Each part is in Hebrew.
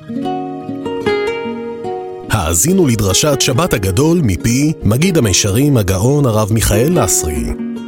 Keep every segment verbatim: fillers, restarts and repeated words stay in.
האזינו לדרשת שבת הגדול מפי מגיד המישרים הגאון הרב מיכאל לסרי.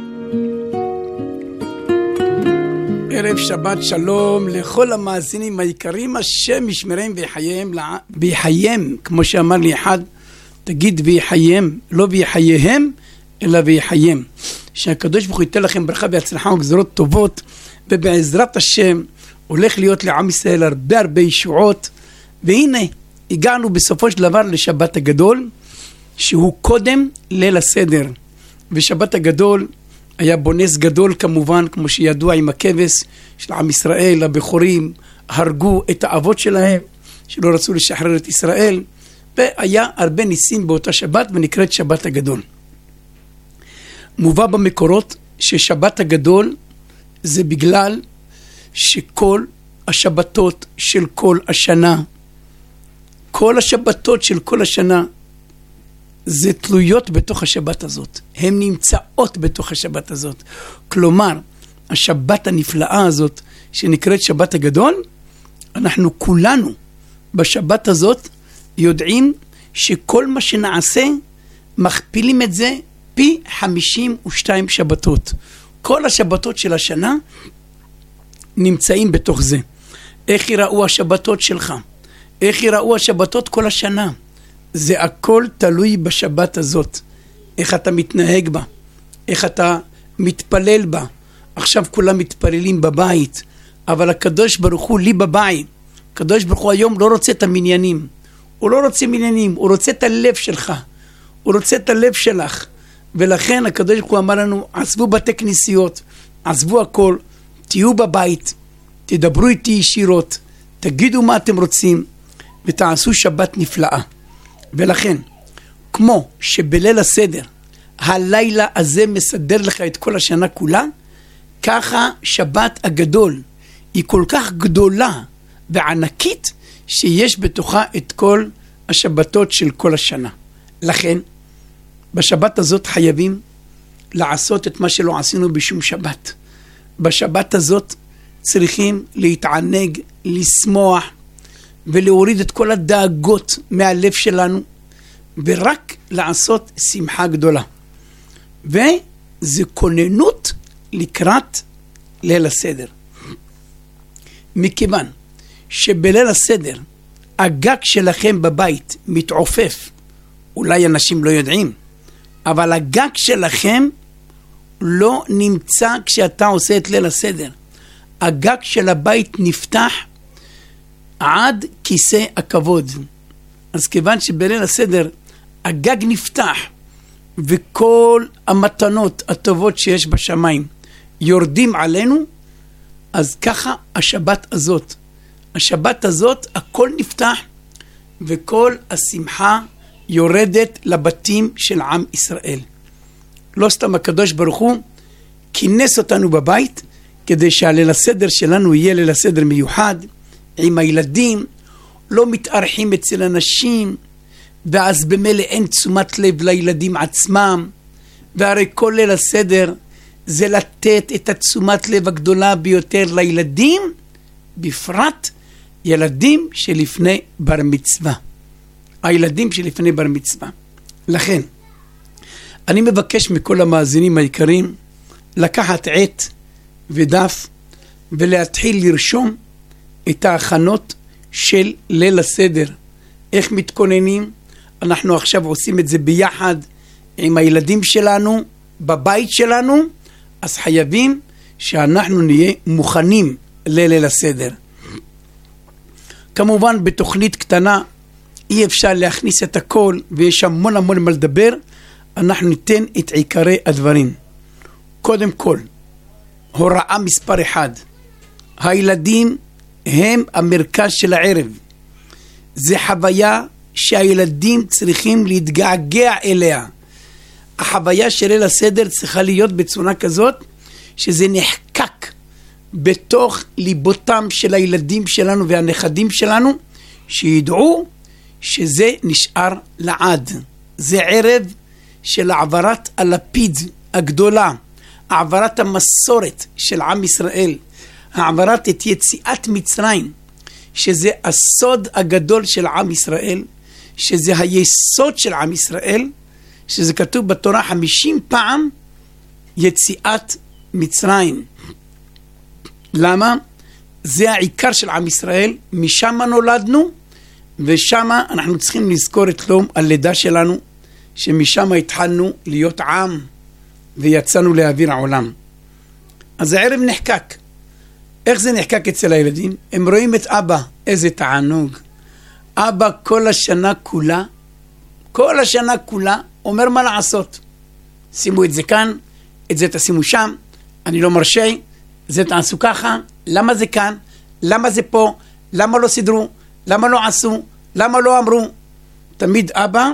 ערב שבת שלום לכל המאזינים היקרים, השם ישמרם ויחייהם, ויחייהם, כמו שאמר לי אחד, תגיד ויחייהם, לא ויחייהם, אלא ויחייהם. שהקדוש ברוך הוא ייתן לכם ברכה והצלחה וגזרות טובות, ובעזרת השם הולך להיות לעם ישראל הרבה הרבה ישועות. והנה הגענו בסופו של דבר לשבת הגדול, שהוא קודם ליל הסדר. ושבת הגדול היה בונס גדול כמובן, כמו שידוע עם הכבש של עם ישראל, הבכורים הרגו את האבות שלהם שלא רצו לשחרר את ישראל, והיה הרבה ניסים באותה שבת ונקראת שבת הגדול. מובא במקורות ששבת הגדול זה בגלל שכל השבתות של כל השנה, כל השבתות של כל השנה זה תלויות בתוך השבת הזאת, הן נמצאות בתוך השבת הזאת. כלומר, השבת הנפלאה הזאת שנקראת שבת הגדול, אנחנו כולנו בשבת הזאת יודעים שכל מה שנעשה מכפילים את זה פי חמישים ושתיים שבתות. כל השבתות של השנה נמצאים בתוך זה. איך יראו השבתות שלך? איך יראו השבתות כל השנה? זה הכל תלוי בשבת הזאת. איך אתה מתנהג בה, איך אתה מתפלל בה. עכשיו כולם מתפללים בבית, אבל הקדוש ברוך הוא לי בבית. הקדוש ברוך הוא היום לא רוצה את המניינים, הוא לא רוצה מניינים, הוא רוצה את הלב שלך, הוא רוצה את הלב שלך. ולכן הקדוש ברוך הוא אמר לנו, עזבו בתי כנסיות, עזבו הכל, תהיו בבית, תדברו איתי ישירות, תגידו מה אתם רוצים, ותעשו שבת נפלאה. ולכן, כמו שבליל הסדר, הלילה הזה מסדר לך את כל השנה כולה, ככה שבת הגדול היא כל כך גדולה וענקית, שיש בתוכה את כל השבתות של כל השנה. לכן, בשבת הזאת חייבים לעשות את מה שלא עשינו בשום שבת. בשבת הזאת צריכים להתענג, לשמוח, ולהוריד את כל הדאגות מהלב שלנו, ורק לעשות שמחה גדולה. וזה כוננות לקראת ליל הסדר. מכיוון שבליל הסדר הגג שלכם בבית מתעופף, אולי אנשים לא יודעים, אבל הגג שלכם לא נמצא כשאתה עושה את ליל הסדר. הגג של הבית נפתח עד כיסא הכבוד. אז כיוון שבליל הסדר הגג נפתח וכל המתנות הטובות שיש בשמיים יורדים עלינו, אז ככה השבת הזאת. השבת הזאת הכל נפתח וכל השמחה יורדת לבתים של עם ישראל. לא סתם הקדוש ברוך הוא כינס אותנו בבית כדי שהליל הסדר שלנו יהיה ליל הסדר מיוחד, עם הילדים, לא מתארחים אצל אנשים, ואז במילא אין תשומת לב לילדים עצמם, והרי כל ליל הסדר זה לתת את התשומת לב הגדולה ביותר לילדים, בפרט ילדים שלפני בר מצווה. הילדים שלפני בר מצווה. לכן, אני מבקש מכל המאזינים היקרים, לקחת עת ודף, ולהתחיל לרשום את ההכנות של ליל הסדר. איך מתכוננים? אנחנו עכשיו עושים את זה ביחד עם הילדים שלנו, בבית שלנו, אז חייבים שאנחנו נהיה מוכנים לליל הסדר. כמובן בתוכנית קטנה אי אפשר להכניס את הכל, ויש המון המון מה לדבר. אנחנו ניתן את עיקרי הדברים. קודם כל, הוראה מספר אחד, הילדים הם המרכז של הערב. זה חוויה שהילדים צריכים להתגעגע אליה. החוויה של ליל הסדר צריכה להיות בצורה כזאת שזה נחקק בתוך ליבותם של הילדים שלנו והנכדים שלנו, שידעו שזה נשאר לעד. זה ערב של העברת הלפיד הגדולה, העברת המסורת של עם ישראל, העברת את יציאת מצרים, שזה הסוד הגדול של עם ישראל, שזה היסוד של עם ישראל, שזה כתוב בתורה חמישים פעם, יציאת מצרים. למה? זה העיקר של עם ישראל, משם נולדנו, ושם אנחנו צריכים לזכור את יום הלידה שלנו, שמשם התחלנו להיות עם, ויצאנו לאוויר העולם. אז הערב נחקק. איך זה נחקק אצל הילדים? הם רואים את אבא, איזה תענוג. אבא כל השנה כולה, כל השנה כולה, אומר מה לעשות. שימו את זה כאן, את זה תשימו שם, אני לא מרשה, זה תעשו ככה, למה זה כאן, למה זה פה, למה לא סדרו, למה לא עשו, למה לא אמרו. תמיד אבא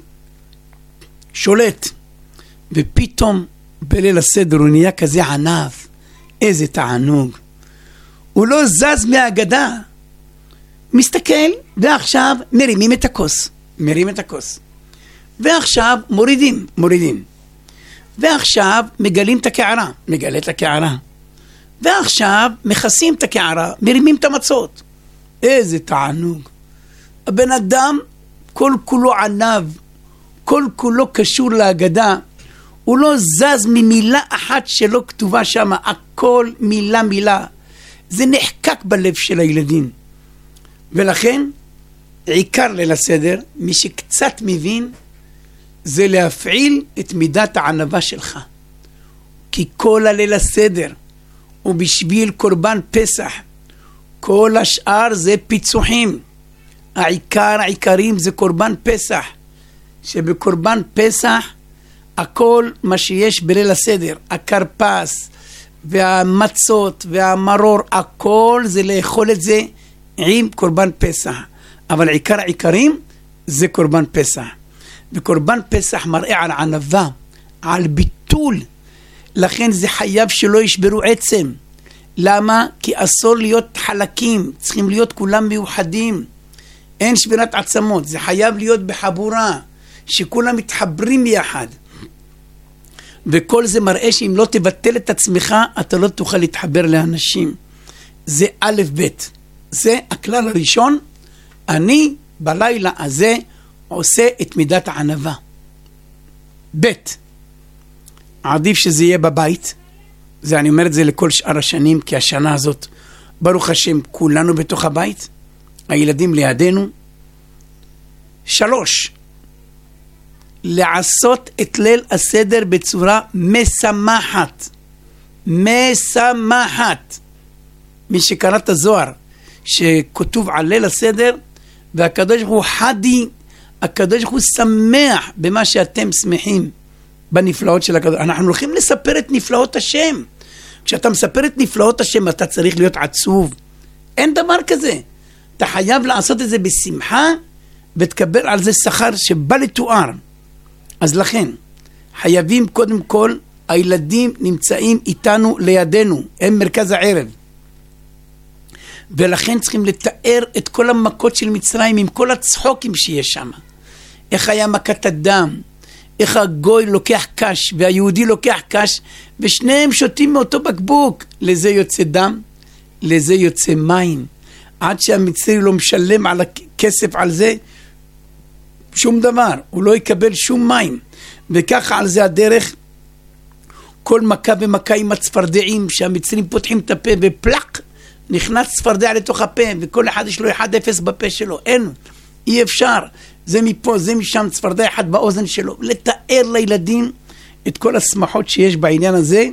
שולט, ופתאום בליל הסדר הוא נהיה כזה ענב, איזה תענוג. הוא לא זז מהאגדה, מסתכל, ועכשיו מרימים את הכוס, מרים את הכוס. ועכשיו מורידים, מורידים. ועכשיו מגלים את הקערה, מגלה את הקערה. ועכשיו מכסים את הקערה, מרימים את המצות. איזה תענוג. הבן אדם כל כולו ענב, כל כולו קשור להגדה, הוא לא זז ממילה אחת שלא כתובה שם, הכל מילה מילה. זה נחקק בלב של הילדים. ולכן, עיקר ליל הסדר, מי שקצת מבין, זה להפעיל את מידת הענבה שלך. כי כל הליל הסדר, הוא בשביל קורבן פסח. כל השאר זה פיצוחים. העיקר, העיקרים זה קורבן פסח. שבקורבן פסח, הכל מה שיש בליל הסדר, הקרפס, והמצות, והמרור, הכל זה לאכול את זה עם קורבן פסח. אבל עיקר העיקרים זה קורבן פסח. וקורבן פסח מראה על ענבה, על ביטול. לכן זה חייב שלא ישברו עצם. למה? כי אסור להיות חלקים, צריכים להיות כולם מיוחדים. אין שבירת עצמות, זה חייב להיות בחבורה, שכולם מתחברים ביחד. וכל זה מראה שאם לא תבטל את עצמך, אתה לא תוכל להתחבר לאנשים. זה א' ב'. זה הכלל הראשון. אני בלילה הזה עושה את מידת הענבה. ב', עדיף שזה יהיה בבית. זה אני אומר את זה לכל שאר השנים, כי השנה הזאת, ברוך השם, כולנו בתוך הבית. הילדים לידינו. שלוש, לעשות את ליל הסדר בצורה משמחת. משמחת. מי שקרא את הזוהר, שכתוב על ליל הסדר, והקדוש ברוך הוא חדי, הקדוש ברוך הוא שמח במה שאתם שמחים, בנפלאות של הקדוש. אנחנו הולכים לספר את נפלאות השם. כשאתה מספר את נפלאות השם, אתה צריך להיות עצוב. אין דבר כזה. אתה חייב לעשות את זה בשמחה, ותקבל על זה שכר שבא לתואר. אז לכן, חייבים קודם כל, הילדים נמצאים איתנו לידינו, הם מרכז הערב. ולכן צריכים לתאר את כל המכות של מצרים, עם כל הצחוקים שיש שם. איך היה מכת הדם, איך הגוי לוקח קש, והיהודי לוקח קש, ושניהם שותים מאותו בקבוק. לזה יוצא דם, לזה יוצא מים. עד שהמצרי לא משלם על הכסף על זה, שום דבר, הוא לא יקבל שום מים. וככה על זה הדרך, כל מכה ומכה עם הצפרדעים, שהמצרים פותחים את הפה ופלק, נכנס צפרדע לתוך הפה, וכל אחד יש לו אחד אפס בפה שלו. אין, אי אפשר. זה מפה, זה משם, צפרדע אחד באוזן שלו. לתאר לילדים את כל השמחות שיש בעניין הזה,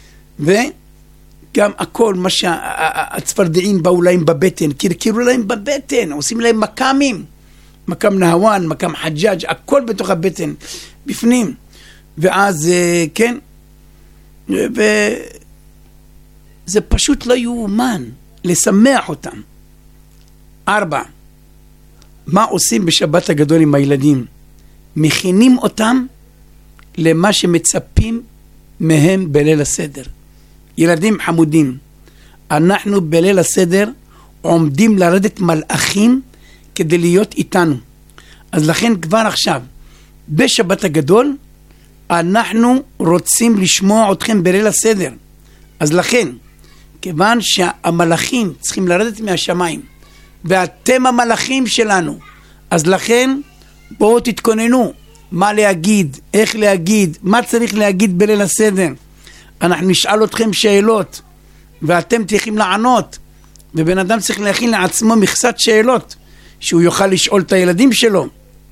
וגם הכל מה שהצפרדעים באו להם בבטן, קרקרו להם בבטן, עושים להם מקמים. מקם נהוואן, מקם חג'אג', הכל בתוך הבטן, בפנים. ואז, כן, וזה פשוט לא יאומן, לשמח אותם. ארבע, מה עושים בשבת הגדול עם הילדים? מכינים אותם למה שמצפים מהם בליל הסדר. ילדים חמודים, אנחנו בליל הסדר עומדים לרדת מלאכים, כדי להיות איתנו. אז לכן כבר עכשיו, בשבת הגדול, אנחנו רוצים לשמוע אתכם בליל הסדר. אז לכן, כיוון שהמלאכים צריכים לרדת מהשמיים, ואתם המלאכים שלנו. אז לכן בואו תתכוננו מה להגיד, איך להגיד, מה צריך להגיד בליל הסדר. אנחנו נשאל אתכם שאלות ואתם צריכים לענות, ובן אדם צריך להכין לעצמו מכסת שאלות שהוא יוכל לשאול את הילדים שלו.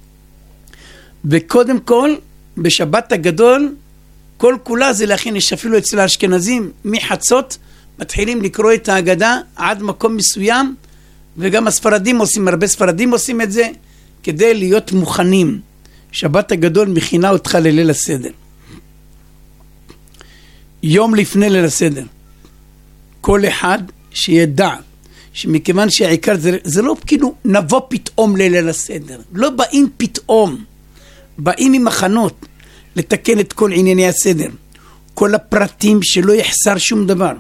וקודם כל בשבת הגדול כל כולה זה להכין, יש אפילו אצל האשכנזים מחצות מתחילים לקרוא את ההגדה עד מקום מסוים, וגם הספרדים עושים, הרבה ספרדים עושים את זה כדי להיות מוכנים. שבת הגדול מכינה אותך לליל הסדר. יום לפני ליל הסדר כל אחד שידע שמכיוון שהעיקר זה, זה לא כאילו נבוא פתאום לליל הסדר, לא באים פתאום, באים עם מחנות לתקן את כל ענייני הסדר, כל הפרטים שלא יחסר שום דבר.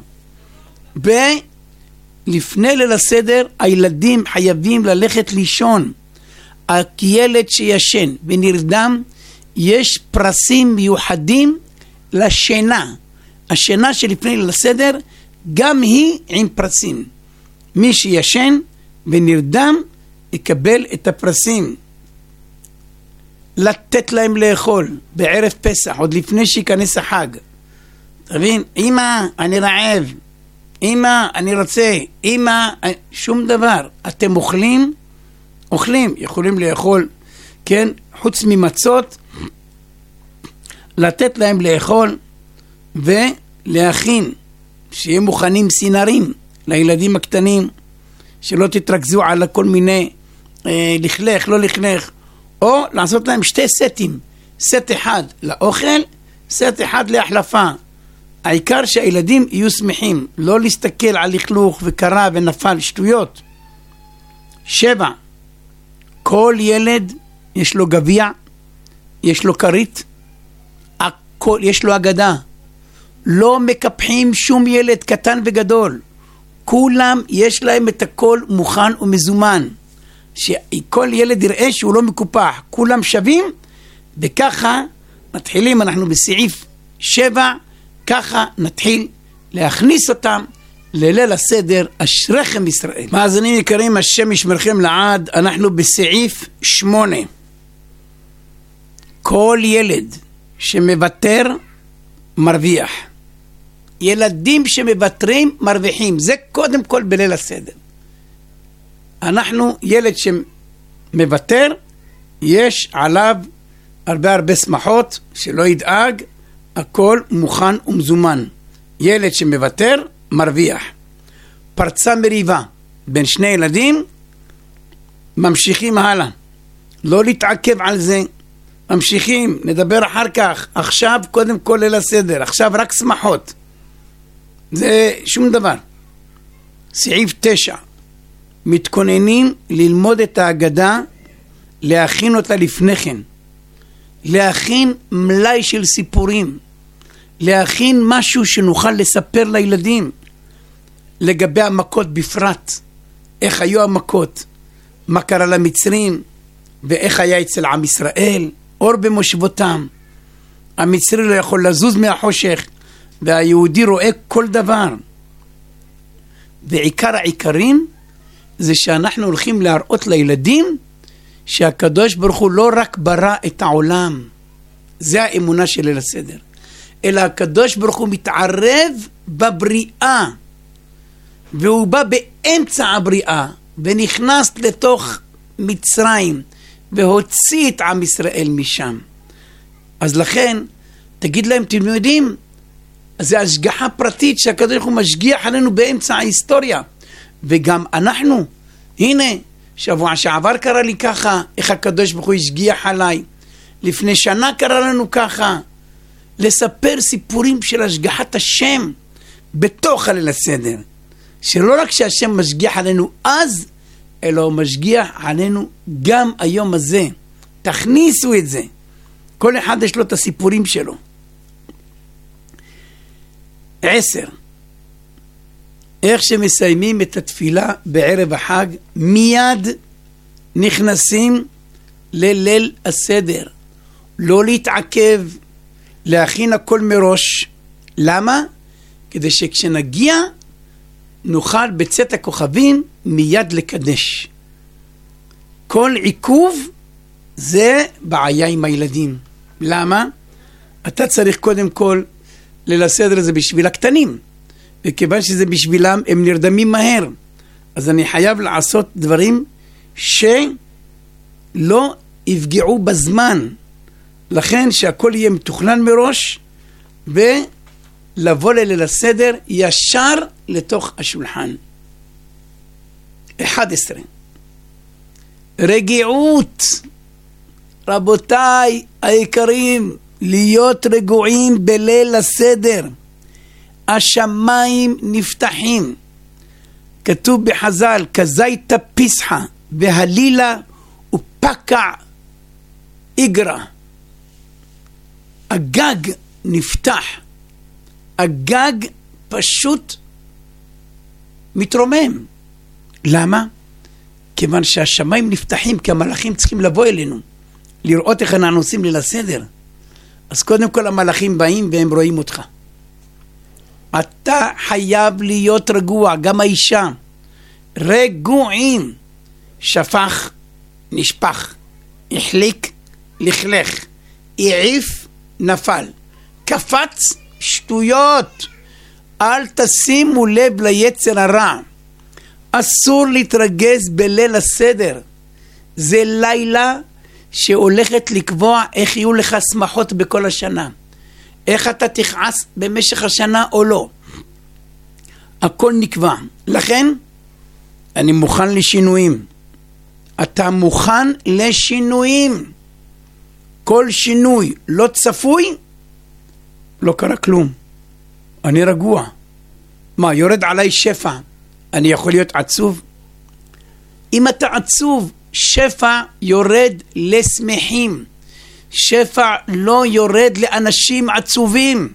ולפני ליל הסדר הילדים חייבים ללכת לישון. הילד שישן ונרדם יש פרסים מיוחדים לשינה. השינה שלפני ליל הסדר גם היא עם פרסים. מי שישן ונרדם יקבל את הפרסים. לתת להם לאכול בערב פסח עוד לפני שיכנס החג. תבין, אמא אני רעב, אמא אני רוצה, אמא שום דבר. אתם אוכלים, אוכלים, יכולים לאכול, כן, חוץ ממצות, לתת להם לאכול ולהכין, שיהיה מוכנים סינרים לילדים הקטנים, שלא תתרכזו על כל מיני אה, לכלך, לא לכלך, או לעשות להם שתי סטים, סט אחד לאוכל, סט אחד להחלפה. העיקר שהילדים יהיו שמחים, לא להסתכל על לכלוך וקרה ונפל, שטויות. שבע, כל ילד יש לו גביע, יש לו כרית, הכל, יש לו אגדה. לא מקפחים שום ילד קטן וגדול. כולם יש להם את הכל מוכן ומזומן. שכל ילד יראה שהוא לא מקופח, כולם שווים, וככה מתחילים, אנחנו בסעיף שבע, ככה נתחיל להכניס אותם לליל הסדר. אשריכם ישראל. מאזינים יקרים, השם ישמרכם לעד. אנחנו בסעיף שמונה. כל ילד שמוותר מרוויח. ילדים שמוותרים מרוויחים. זה קודם כל בליל הסדר. אנחנו, ילד שמוותר, יש עליו הרבה הרבה שמחות, שלא ידאג, הכל מוכן ומזומן. ילד שמוותר מרוויח. פרצה מריבה בין שני ילדים, ממשיכים הלאה, לא להתעכב על זה, ממשיכים, נדבר אחר כך. עכשיו קודם כל ליל הסדר, עכשיו רק שמחות, זה שום דבר. סעיף תשע, מתכוננים ללמוד את ההגדה, להכין אותה לפני כן, להכין מלאי של סיפורים, להכין משהו שנוכל לספר לילדים לגבי המכות בפרט, איך היו המכות, מה קרה למצרים ואיך היה אצל עם ישראל, אור במושבותם. המצרי לא יכול לזוז מהחושך והיהודי רואה כל דבר. ועיקר העיקרים זה שאנחנו הולכים להראות לילדים שהקדוש ברוך הוא לא רק ברא את העולם, זה האמונה של ליל הסדר, אלא הקדוש ברוך הוא מתערב בבריאה, והוא בא באמצע הבריאה ונכנס לתוך מצרים והוציא את עם ישראל משם. אז לכן תגיד להם, אתם יודעים, זה השגחה פרטית שהקדוש ברוך הוא משגיח עלינו באמצע ההיסטוריה. וגם אנחנו, הנה שבוע שעבר קרה לי ככה, איך הקדוש ברוך הוא השגיח עליי, לפני שנה קרה לנו ככה. לספר סיפורים של השגחת השם בתוך הליל הסדר, שלא רק שהשם משגיח עלינו אז, אלא הוא משגיח עלינו גם היום הזה. תכניסו את זה, כל אחד יש לו את הסיפורים שלו. עשר, איך שמסיימים את התפילה בערב החג, מיד נכנסים לליל הסדר. לא להתעכב, להכין הכל מראש. למה? כדי שכשנגיע נוכל בצאת הכוכבים מיד לקדש. כל עיכוב זה בעיה עם הילדים. למה? אתה צריך קודם כל ללסדר את זה בשביל הקטנים, וכיוון שזה בשבילם הם נרדמים מהר, אז אני חייב לעשות דברים שלא יפגעו בזמן, לכן שהכל יהיה מתוכנן מראש, ולבוא לליל הסדר ישר לתוך השולחן. אחד עשר. רגיעות. רבותיי היקרים, להיות רגועים בליל הסדר. השמיים נפתחים. כתוב בחז"ל, כזית פסחה והלילה ופקע איגרא. הגג נפתח. הגג פשוט מתרומם. למה? כיוון שהשמיים נפתחים, כי המלאכים צריכים לבוא אלינו, לראות איך אנחנו עושים ליל הסדר. אז קודם כל המלאכים באים והם רואים אותך. אתה חייב להיות רגוע, גם האישה. רגועים. שפך, נשפך. החליק, לכלך. העיף, נפל. קפץ, שטויות. אל תשימו לב ליצר הרע. אסור להתרגז בליל הסדר. זה לילה שהולכת לקבוע איך יהיו לך שמחות בכל השנה. איך אתה תכעס במשך השנה או לא. הכל נקבע. לכן אני מוכן לשינויים. אתה מוכן לשינויים. כל שינוי לא צפוי, לא קרה כלום. אני רגוע. מה, יורד עליי שפע, אני יכול להיות עצוב? אם אתה עצוב, שפע יורד לשמחים. שפע לא יורד לאנשים עצובים.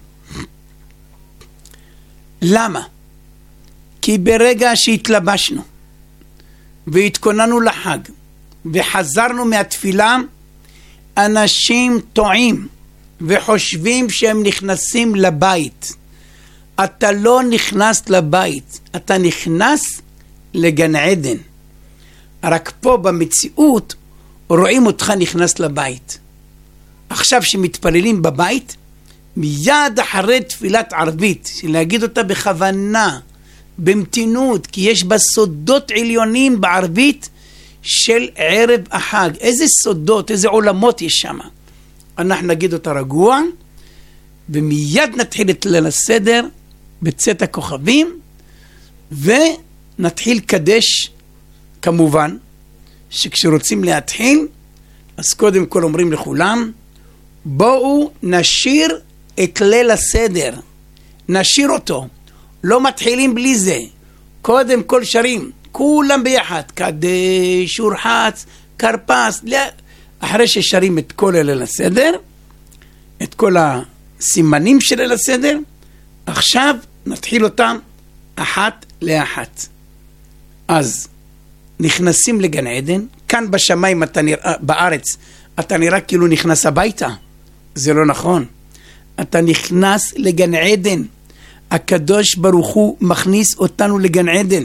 למה? כי ברגע שהתלבשנו והתכוננו לחג וחזרנו מהתפילה, אנשים טועים וחושבים שהם נכנסים לבית. אתה לא נכנס לבית, אתה נכנס לגן עדן. רק פה במציאות רואים אותך נכנס לבית. עכשיו שמתפללים בבית, מיד אחרי תפילת ערבית, להגיד אותה בכוונה, במתינות, כי יש בה סודות עליונים בערבית של ערב החג. איזה סודות, איזה עולמות יש שם. אנחנו נגיד אותה רגוע, ומיד נתחיל את ליל הסדר בצאת הכוכבים, ונתחיל קדש. כמובן שכשרוצים להתחיל, אז קודם כל אומרים לכולם, בואו נשיר את ליל הסדר. נשיר אותו. לא מתחילים בלי זה. קודם כל שרים. כולם ביחד. קדש, ורחץ, קרפס. אחרי ששרים את כל ליל הסדר, את כל הסימנים של ליל הסדר, עכשיו נתחיל אותם אחת לאחת. אז נכנסים לגן עדן. כאן בשמיים אתה נראה, בארץ, אתה נראה כאילו נכנס הביתה. זה לא נכון. אתה נכנס לגן עדן. הקדוש ברוך הוא מכניס אותנו לגן עדן.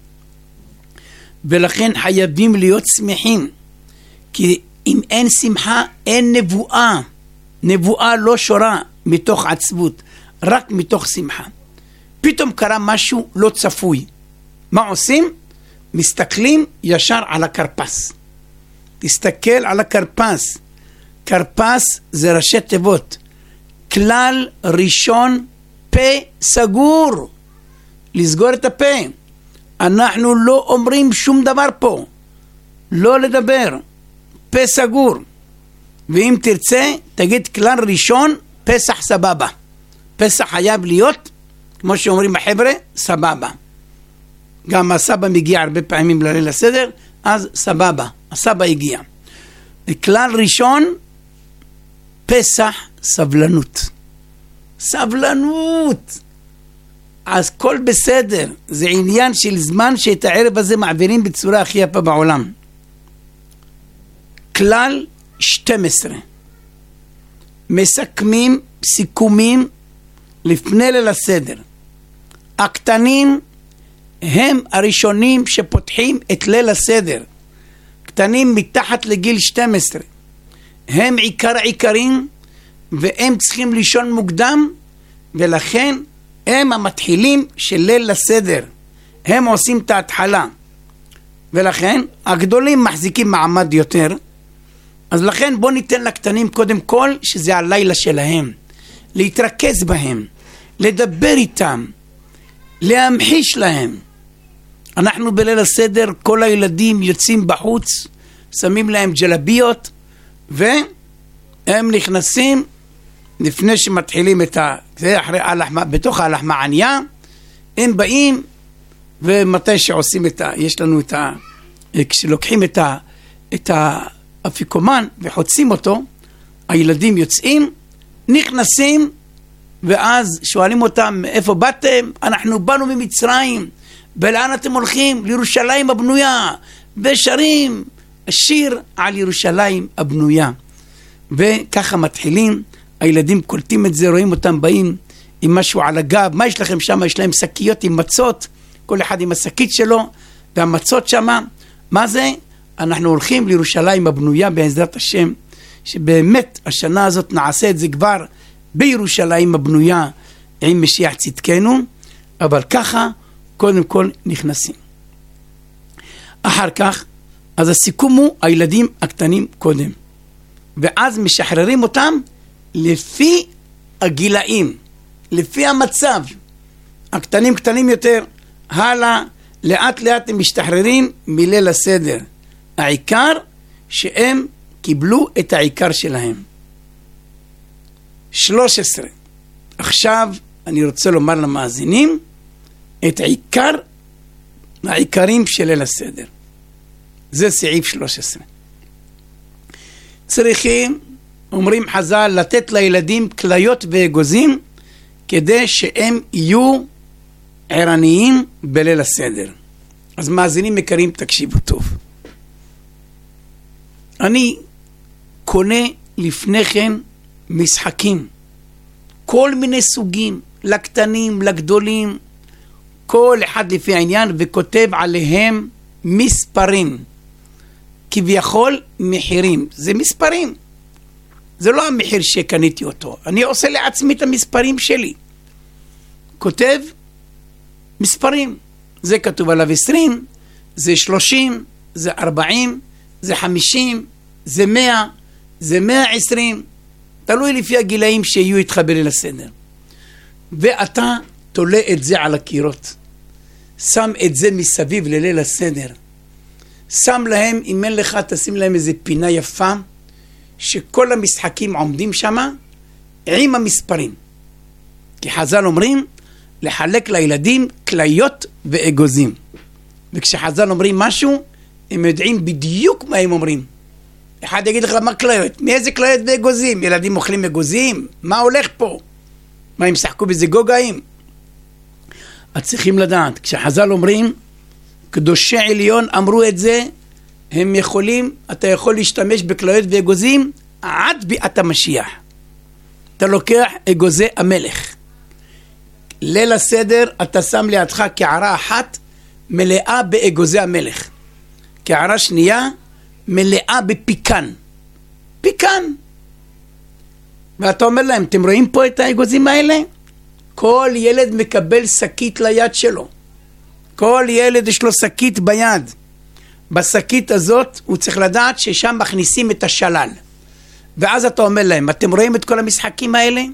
ולכן חייבים להיות שמחים. כי אם אין שמחה, אין נבואה. נבואה לא שורה מתוך עצבות, רק מתוך שמחה. פתאום קרה משהו לא צפוי. מה עושים? מסתכלים ישר על הקרפס. תסתכל על הקרפס. קרפס זה ראשי תיבות. כלל ראשון, פה סגור. לסגור את הפה. אנחנו לא אומרים שום דבר פה. לא לדבר. פה סגור. ואם תרצה, תגיד כלל ראשון, פסח סבבה. פסח חייב להיות, כמו שאומרים החבר'ה, סבבה. גם הסבא מגיע הרבה פעמים לליל הסדר, אז סבבה. הסבא הגיע. כלל ראשון, פסח סבלנות. סבלנות. אז כל בסדר. זה עניין של זמן שאת הערב הזה מעבירים בצורה הכי יפה בעולם. כלל שתים עשרה. מסכמים סיכומים לפני ליל הסדר. הקטנים הם הראשונים שפותחים את ליל הסדר. קטנים מתחת לגיל שתים עשרה. הם עיקר העיקרים, והם צריכים לישון מוקדם, ולכן הם המתחילים של ליל הסדר. הם עושים את ההתחלה. ולכן הגדולים מחזיקים מעמד יותר. אז לכן בוא ניתן לקטנים קודם כל שזה הלילה שלהם. להתרכז בהם, לדבר איתם, להמחיש להם. אנחנו בליל הסדר, כל הילדים יוצאים בחוץ, שמים להם ג'לביות, והם נכנסים לפני שמתחילים את ה... זה אחרי הלחמה, בתוך הלחמניה, הם באים, ומתי שעושים את ה... יש לנו את ה... כשלוקחים את ה... את האפיקומן וחוצים אותו, הילדים יוצאים, נכנסים, ואז שואלים אותם, איפה באתם? אנחנו באנו ממצרים, ולאן אתם הולכים? לירושלים הבנויה, ושרים שיר על ירושלים הבנויה. וככה מתחילים, הילדים קולטים את זה, רואים אותם באים עם משהו על הגב, מה יש לכם שם? יש להם שקיות עם מצות, כל אחד עם השקית שלו, והמצות שם, מה זה? אנחנו הולכים לירושלים הבנויה בעזרת השם, שבאמת השנה הזאת נעשה את זה כבר בירושלים הבנויה עם משיח צדקנו, אבל ככה קודם כל נכנסים. אחר כך, אז הסיכום הוא הילדים הקטנים קודם, ואז משחררים אותם לפי הגילאים, לפי המצב. הקטנים קטנים יותר, הלאה, לאט לאט הם משתחררים מליל הסדר. העיקר שהם קיבלו את העיקר שלהם. שלוש עשרה. עכשיו אני רוצה לומר למאזינים את העיקר, העיקרים של ליל הסדר. זה סעיף שלוש עשרה. צריכים, אומרים חז"ל, לתת לילדים כליות ואגוזים, כדי שהם יהיו ערניים בליל הסדר. אז מאזינים יקרים, תקשיבו טוב. אני קונה לפני כן משחקים, כל מיני סוגים, לקטנים, לגדולים, כל אחד לפי העניין, וכותב עליהם מספרים, כביכול מחירים. זה מספרים, זה לא המחיר שקניתי אותו, אני עושה לעצמי את המספרים שלי. כותב מספרים, זה כתוב עליו עשרים, זה שלושים, זה ארבעים, זה חמישים, זה מאה, זה מאה ועשרים, תלוי לפי הגילאים שיהיו איתך בליל הסדר. ואתה תולה את זה על הקירות, שם את זה מסביב לליל הסדר, שם להם, אם אין לך, תשים להם איזה פינה יפה, שכל המשחקים עומדים שם עם המספרים. כי חז"ל אומרים, לחלק לילדים כליות ואגוזים. וכשחז"ל אומרים משהו, הם יודעים בדיוק מה הם אומרים. אחד יגיד לך, מה כליות? מאיזה כליות ואגוזים? ילדים אוכלים אגוזים? מה הולך פה? מה, הם שחקו בזה גוגאים? אז צריכים לדעת, כשחז"ל אומרים, קדושי עליון אמרו את זה, הם יכולים, אתה יכול להשתמש בכליות ואגוזים עד ביאת המשיח. אתה לוקח אגוזי המלך. ליל הסדר אתה שם לידך קערה אחת מלאה באגוזי המלך. קערה שנייה מלאה בפיקן. פיקן. ואתה אומר להם, אתם רואים פה את האגוזים האלה? כל ילד מקבל שקית ליד שלו. כל ילד יש לו שקית ביד. בשקית הזאת הוא צריך לדעת ששם מכניסים את השלל. ואז אתה אומר להם, אתם רואים את כל המשחקים האלה?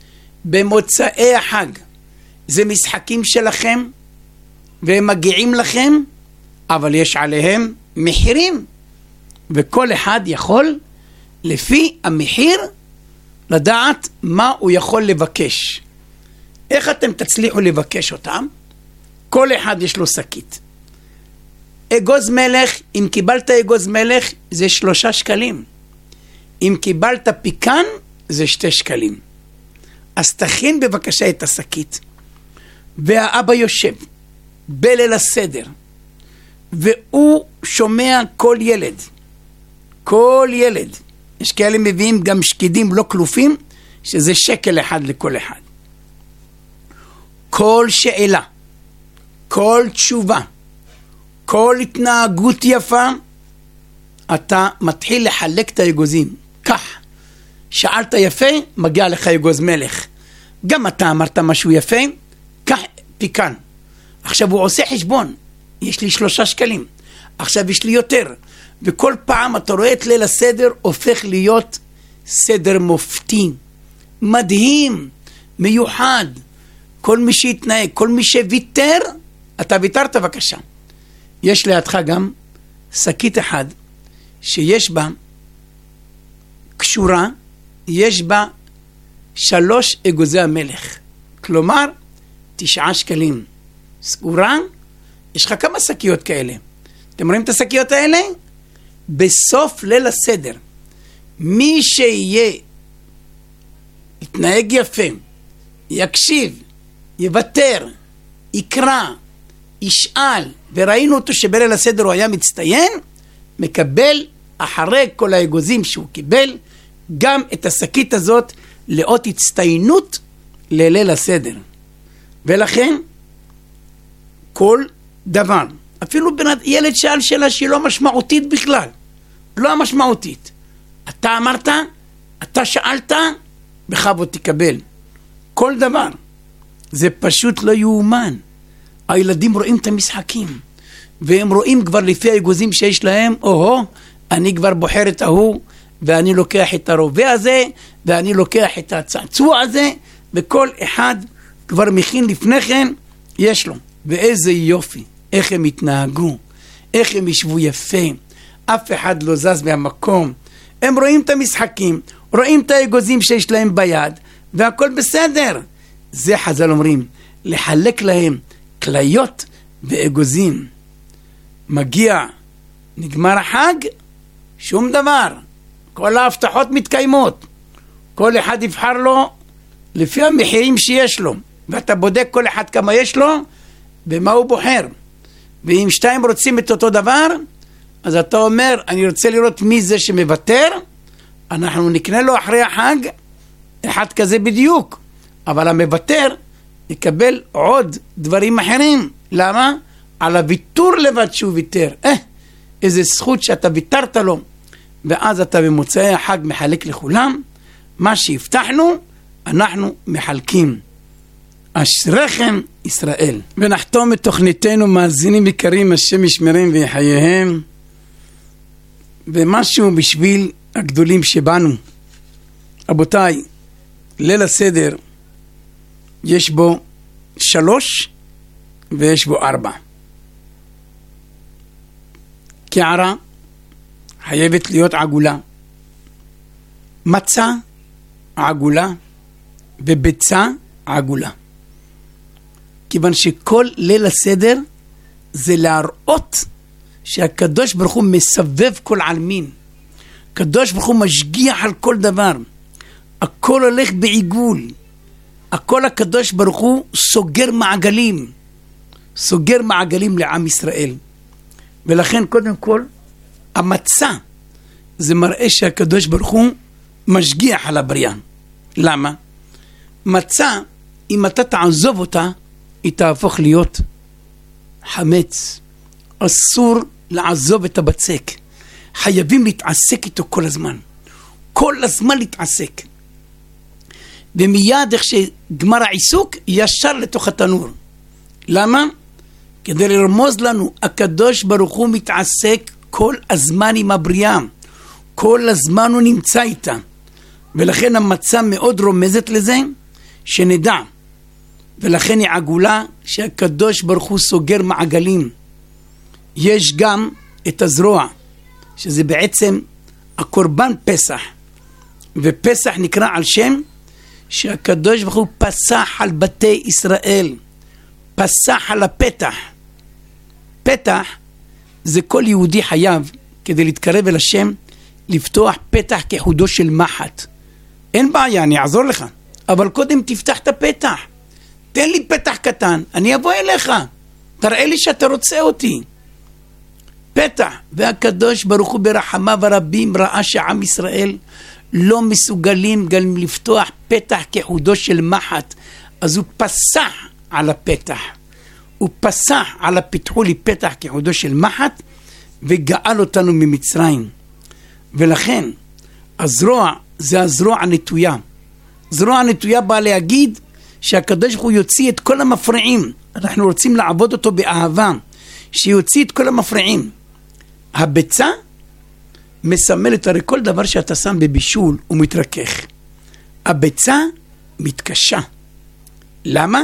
במוצאי החג. זה משחקים שלכם, והם מגיעים לכם, אבל יש עליהם מחירים. וכל אחד יכול, לפי המחיר, לדעת מה הוא יכול לבקש. איך אתם תצליחו לבקש אותם? כל אחד יש לו שקית. אגוז מלך, אם קיבלת אגוז מלך, זה שלושה שקלים. אם קיבלת פיקן, זה שתי שקלים. אז תכין בבקשה את השקית. והאבא יושב בליל הסדר, והוא שומע כל ילד. כל ילד. יש כאלה מביאים גם שקידים לא כלופים, שזה שקל אחד לכל אחד. כל שאלה, כל תשובה, כל התנהגות יפה, אתה מתחיל לחלק את האגוזים. כך, שאלת יפה, מגיע לך אגוז מלך. גם אתה אמרת משהו יפה, כך פיקן. עכשיו הוא עושה חשבון, יש לי שלושה שקלים, עכשיו יש לי יותר. וכל פעם אתה רואה את ליל הסדר הופך להיות סדר מופתי, מדהים, מיוחד. כל מי שהתנהג, כל מי שוויתר, אתה ויתרת בבקשה. יש לידך גם שקית אחד שיש בה קשורה, יש בה שלוש אגוזי המלך, כלומר תשעה שקלים. סגורה, יש לך כמה שקיות כאלה. אתם רואים את השקיות האלה? בסוף ליל הסדר, מי שיהיה יתנהג יפה, יקשיב, יוותר, יקרא, ישאל, וראינו אותו שבליל הסדר הוא היה מצטיין, מקבל אחרי כל האגוזים שהוא קיבל גם את השקית הזאת לאות הצטיינות לליל הסדר. ולכן כל דבר, אפילו בנת, ילד שאל שאלה שהיא לא משמעותית בכלל, לא משמעותית, אתה אמרת, אתה שאלת, בכבוד תקבל. כל דבר, זה פשוט לא יאומן. הילדים רואים את המשחקים, והם רואים כבר לפי האגוזים שיש להם, או-הו, אני כבר בוחר את ההוא, ואני לוקח את הרובה הזה, ואני לוקח את הצעצוע הזה, וכל אחד כבר מכין לפני כן, יש לו. ואיזה יופי, איך הם התנהגו, איך הם ישבו יפה, אף אחד לא זז מהמקום. הם רואים את המשחקים, רואים את האגוזים שיש להם ביד, והכל בסדר. זה חז"ל אומרים, לחלק להם כליות ואגוזים. מגיע, נגמר החג, שום דבר. כל ההבטחות מתקיימות. כל אחד יבחר לו לפי המחירים שיש לו. ואתה בודק כל אחד כמה יש לו, ומה הוא בוחר. ואם שתיים רוצים את אותו דבר, אז אתה אומר, אני רוצה לראות מי זה שמוותר, אנחנו נקנה לו אחרי החג, אחד כזה בדיוק. אבל המוותר יקבל עוד דברים אחרים. למה? על הוויתור לבד שהוא ויתר. אה, איזה זכות שאתה ויתרת לו. ואז אתה במוצאי החג מחלק לכולם. מה שהבטחנו, אנחנו מחלקים. אשריכם ישראל. ונחתום את תוכניתנו, מאזינים יקרים, השם ישמרם ויחייהם. ומשהו בשביל הגדולים שבנו. רבותיי, ליל הסדר יש בו שלוש ויש בו ארבע. קערה חייבת להיות עגולה, מצה עגולה וביצה עגולה. כיוון שכל ליל הסדר זה להראות שהקדוש ברוך הוא מסבב כל עלמין. הקדוש ברוך הוא משגיח על כל דבר. הכל הולך בעיגול. הכל הקדוש ברוך הוא סוגר מעגלים. סוגר מעגלים לעם ישראל. ולכן קודם כל, המצה זה מראה שהקדוש ברוך הוא משגיח על הבריאה. למה? מצה, אם אתה תעזוב אותה, היא תהפוך להיות חמץ. אסור לעזוב את הבצק. חייבים להתעסק איתו כל הזמן. כל הזמן להתעסק. ומיד איך שגמר העיסוק, ישר לתוך התנור. למה? כדי לרמוז לנו, הקדוש ברוך הוא מתעסק כל הזמן עם הבריאה. כל הזמן הוא נמצא איתה. ולכן המצה מאוד רומזת לזה, שנדע. ולכן היא עגולה שהקדוש ברוך הוא סוגר מעגלים. יש גם את הזרוע, שזה בעצם הקורבן פסח. ופסח נקרא על שם שהקדוש ברוך הוא פסח על בתי ישראל. פסח על הפתח. פתח זה כל יהודי חייב, כדי להתקרב אל השם, לפתוח פתח כחודו של מחט. אין בעיה, אני אעזור לך. אבל קודם תפתח את הפתח. תן לי פתח קטן, אני אבוא אליך. תראה לי שאתה רוצה אותי. פתח, והקדוש ברוך הוא ברחמיו הרבים ראה שעם ישראל לא מסוגלים גם לפתוח פתח כחודו של מחט. אז הוא פסח על הפתח. הוא פסח על הפיתחו לי פתח כחודו של מחט, וגאל אותנו ממצרים. ולכן, הזרוע זה הזרוע הנטויה. זרוע הנטויה באה להגיד שהקדוש ברוך הוא יוציא את כל המפריעים. אנחנו רוצים לעבוד אותו באהבה, שיוציא את כל המפריעים. הביצה מסמלת, הרי כל דבר שאתה שם בבישול הוא מתרכך. הביצה מתקשה. למה?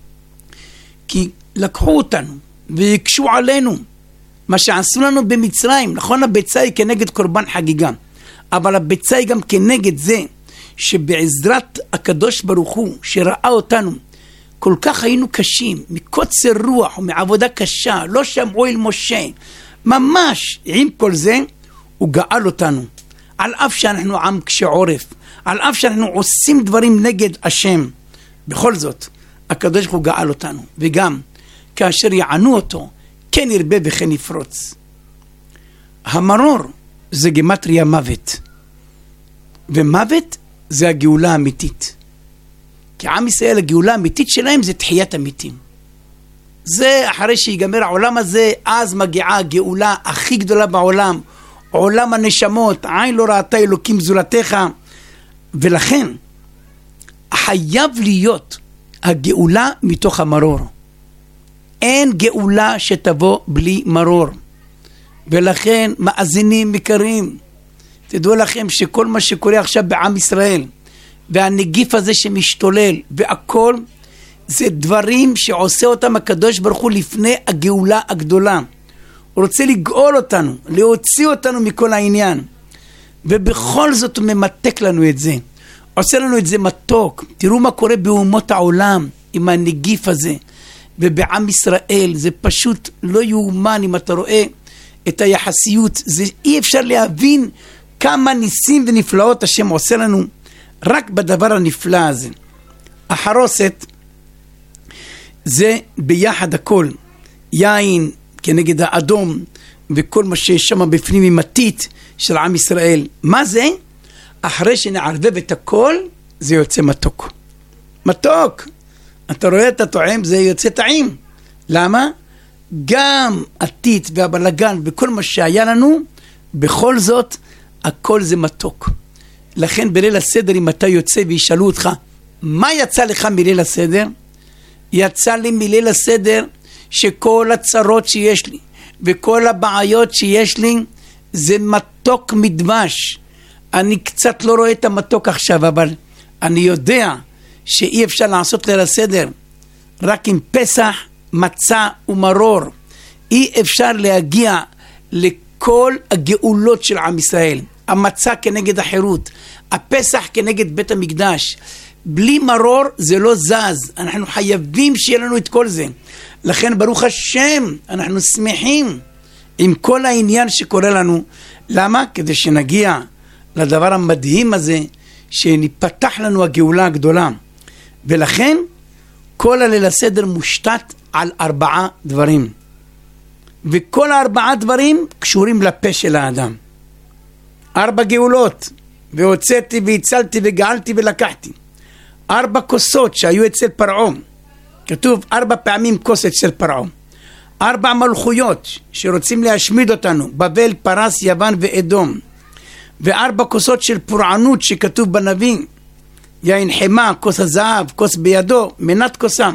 כי לקחו אותנו ויקשו עלינו מה שעשו לנו במצרים. נכון, הביצה היא כנגד קורבן חגיגה, אבל הביצה היא גם כנגד זה שבעזרת הקדוש ברוך הוא שראה אותנו כל כך היינו קשים, מקוצר רוח ומעבודה קשה, לא שמעו אל משה, ממש עם כל זה הוא גאל אותנו, על אף שאנחנו עם קשה עורף, על אף שאנחנו עושים דברים נגד השם, בכל זאת הקדוש ברוך הוא גאל אותנו. וגם כאשר יענו אותו, כן ירבה וכן יפרוץ. המרור זה גמטריה מוות, ומוות זה הגאולה האמיתית. כי עם ישראל, הגאולה האמיתית שלהם זה תחיית המתים. זה אחרי שיגמר העולם הזה, אז מגיעה הגאולה הכי גדולה בעולם, עולם הנשמות, עין לא ראתה אלוקים זולתך. ולכן חייב להיות הגאולה מתוך המרור. אין גאולה שתבוא בלי מרור. ולכן מאזינים יקרים, תדעו לכם שכל מה שקורה עכשיו בעם ישראל, והנגיף הזה שמשתולל והכל, זה דברים שעושה אותם הקדוש ברוך הוא לפני הגאולה הגדולה. הוא רוצה לגאול אותנו, להוציא אותנו מכל העניין, ובכל זאת הוא ממתק לנו את זה, עושה לנו את זה מתוק. תראו מה קורה באומות העולם עם הנגיף הזה, ובעם ישראל זה פשוט לא יאומן. אם אתה רואה את היחסיות, זה אי אפשר להבין כמה ניסים ונפלאות השם עושה לנו רק בדבר הנפלא הזה. החרוסת זה ביחד הכל, יין כנגד האדום וכל מה שיש שם בפנים עם מתית של עם ישראל. מה זה? אחרי שנערבב את הכל זה יוצא מתוק. מתוק. אתה רואה את הטועם, זה יוצא טעים. למה? גם התית והבלגן וכל מה שהיה לנו, בכל זאת הכל זה מתוק. לכן בליל הסדר אם אתה יוצא וישאלו אותך מה יצא לך מליל הסדר, יצא לי מליל הסדר שכל הצרות שיש לי וכל הבעיות שיש לי זה מתוק מדבש. אני קצת לא רואה את המתוק עכשיו, אבל אני יודע שאי אפשר לעשות ליל הסדר רק עם פסח, מצה ומרור. אי אפשר להגיע לכל הגאולות של עם ישראל. המצה כנגד החירות, הפסח כנגד בית המקדש. בלי מרור זה לא זז. אנחנו חייבים שיהיה לנו את כל זה. לכן ברוך השם אנחנו שמחים עם כל העניין שקורה לנו. למה? כדי שנגיע לדבר המדהים הזה, שנפתח לנו הגאולה הגדולה. ולכן כל הליל הסדר מושתת על ארבעה דברים, וכל הארבעה דברים קשורים לפה של האדם. ארבע גאולות, והוצאתי והצלתי וגאלתי ולקחתי. ארבע כוסות שהיו אצל פרעה, כתוב ארבע פעמים כוס אצל פרעה. ארבע מלכויות שרוצים להשמיד אותנו, בבל, פרס, יוון ואדום. וארבע כוסות של פורענות שכתוב בנביא, יין חמה, כוס הזהב, כוס בידו, מנת כוסה.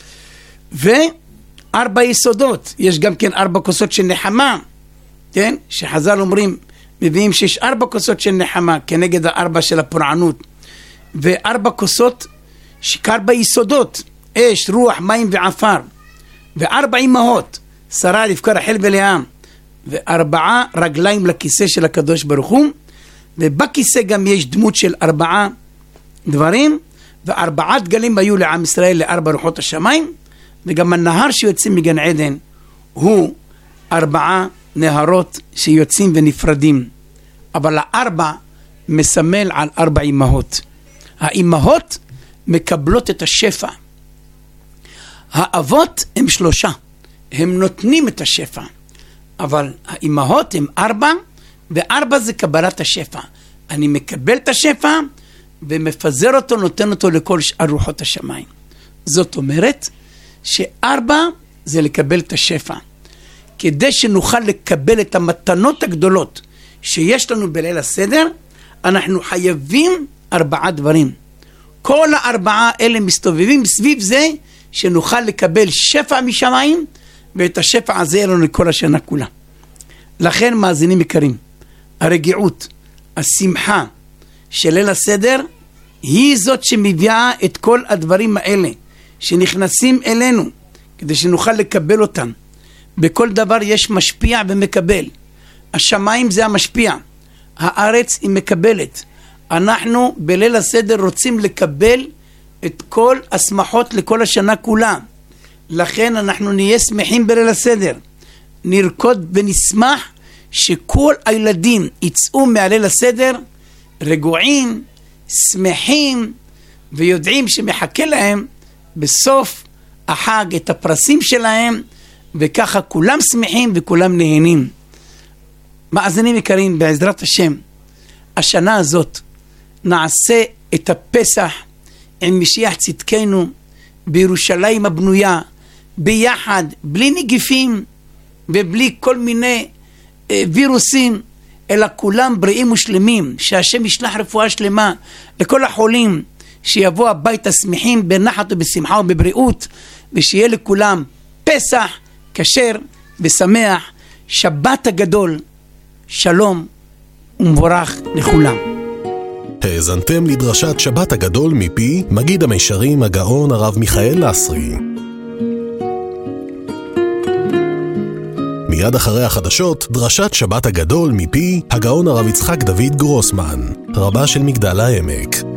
וארבע יסודות, יש גם כן ארבע כוסות של נחמה, כן? שחז"ל אומרים, מביאים שיש ארבע כוסות של נחמה כנגד הארבע של הפורענות, וארבע כוסות שכארבע יסודות, אש, רוח, מים ועפר, וארבע אמהות, שרה, רבקה, רחל ולאה, וארבעה רגליים לכיסא של הקדוש ברוך הוא, ובכיסא גם יש דמות של ארבעה דברים, וארבעה דגלים היו לעם ישראל לארבע רוחות השמיים, וגם הנהר שיוצא מגן עדן הוא ארבעה נהרות שיוצאים ונפרדים. אבל הארבע מסמל על ארבע אמהות. האמהות מקבלות את השפע. האבות הם שלושה, הם נותנים את השפע, אבל האמהות הם ארבע, וארבע זה קבלת השפע. אני מקבל את השפע ומפזר אותו, נותן אותו לכל שאר רוחות השמיים. זאת אומרת שארבע זה לקבל את השפע. כדי שנוכל לקבל את המתנות הגדולות שיש לנו בליל הסדר, אנחנו חייבים ארבעה דברים. כל הארבעה אלה מסתובבים סביב זה שנוכל לקבל שפע משמיים, ואת השפע הזה יהיה לנו לכל השנה כולה. לכן מאזינים יקרים, הרגיעות, השמחה של ליל הסדר היא זאת שמביאה את כל הדברים האלה שנכנסים אלינו כדי שנוכל לקבל אותם. בכל דבר יש משפיע ומקבל. השמיים זה המשפיע, הארץ היא מקבלת. אנחנו בליל הסדר רוצים לקבל את כל השמחות לכל השנה כולה. לכן אנחנו נהיה שמחים בליל הסדר, נרקוד ונשמח שכל הילדים יצאו מהליל הסדר רגועים, שמחים, ויודעים שמחכה להם בסוף החג את הפרסים שלהם, וככה כולם שמחים וכולם נהנים. מאזינים יקרים, בעזרת השם, השנה הזאת נעשה את הפסח עם משיח צדקנו בירושלים הבנויה, ביחד, בלי נגיפים ובלי כל מיני אה, וירוסים, אלא כולם בריאים ושלמים, שהשם ישלח רפואה שלמה לכל החולים, שיבוא הביתה שמחים בנחת ובשמחה ובבריאות, ושיהיה לכולם פסח כשר ושמח, שבת הגדול, שלום ומבורך לכולם. האזנתם לדרשת שבת הגדול מפי מגיד המישרים הגאון הרב מיכאל לסרי. מיד אחרי החדשות, דרשת שבת הגדול מפי הגאון הרב יצחק דוד גרוסמן, רבה של מגדל העמק.